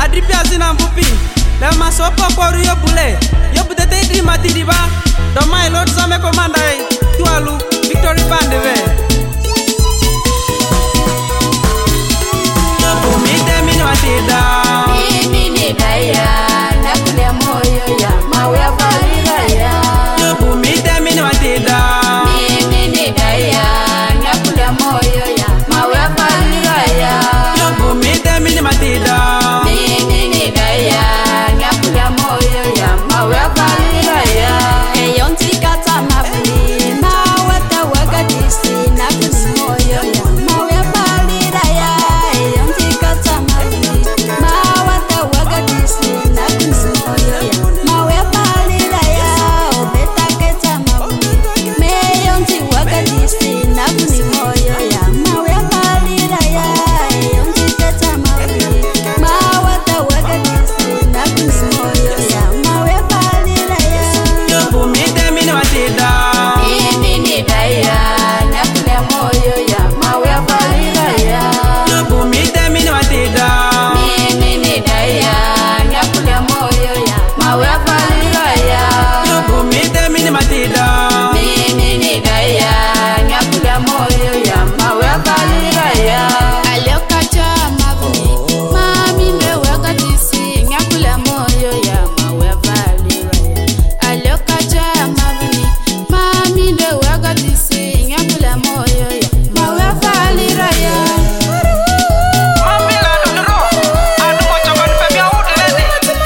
adripia zina mpupi le masopo koru yobule yobutete di matiriba do my lord zame komanda tualu victory bandeve yobumi demi watida mimi ni daya nakule moyo ya mawe valira ya yobumi demi watida mimi ni daya nakule moyo ya mawe valira ya yobumi demi watida mimi ni daya nakule moyo ya mawe valira ya eyonti kata mabuni mawe tawaga disi nakule moyo ya mawe valira ya eyonti kata mabuni mawe tawaga disi nakule moyo ya mawe valira ya obeta keta mabuni meyonti waga disi nakule moyo ya mawe valira ya eyonti keta mabuni mawe tawaga disi nakule moyo ya mawe valira ya yobumi demi watida mimi ni daya nakule moyo ya mawe valira ya yobumi demi watida mimi ni daya nakule moyo ya mawe valira ya yobumi demi watida mimi ni daya nakule moyo ya mawe valira ya aliokacha mabuni mami ndo wakatisi nakule moyo ya mawe valira ya aliokacha mabuni mami ndo wakatisi nakule moyo ya mawe valira ya mamila dudro anu mo choban femia udledi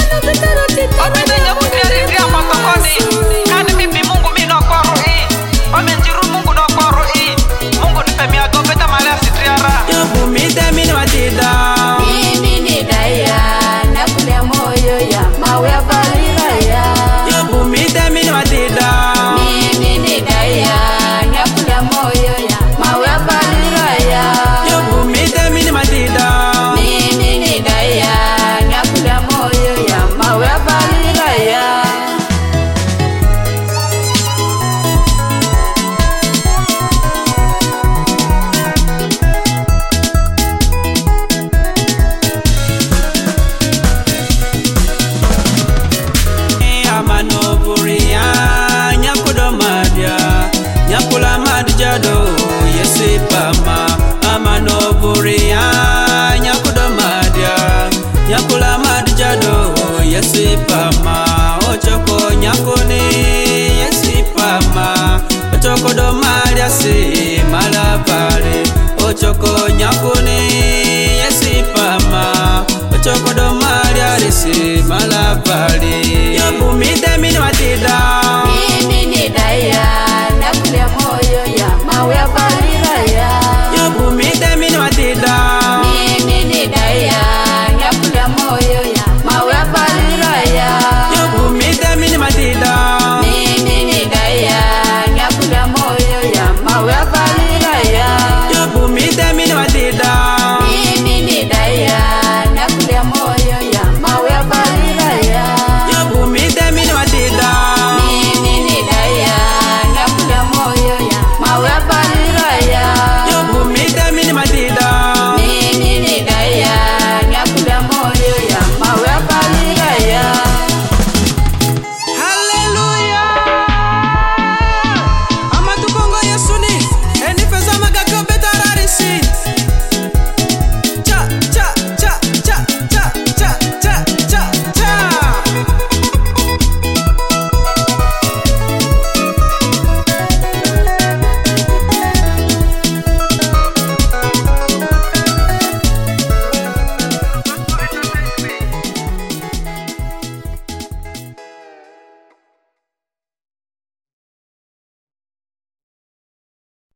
obedenya kuteri dia matokoni kani mimi Mungu minokoro omenjiru Mungu nokoro Mungu ni femia gobeta male asitriara yobumi demi watida mimi ni daya nakule moyo ya mawe valira ya yobumi demi watida mimi ni daya nakule moyo ya mawe valira ya yobumi demi watida mimi ni daya nakule moyo ya mawe valira ya amanoburia nyakudo madya nyakula madjado yesipama amanoburia nyakudo madya nyakula madjado yesipama ochoko nyakone yesipama ochoko do malya si malapale ochoko nyakone yesipama ochoko do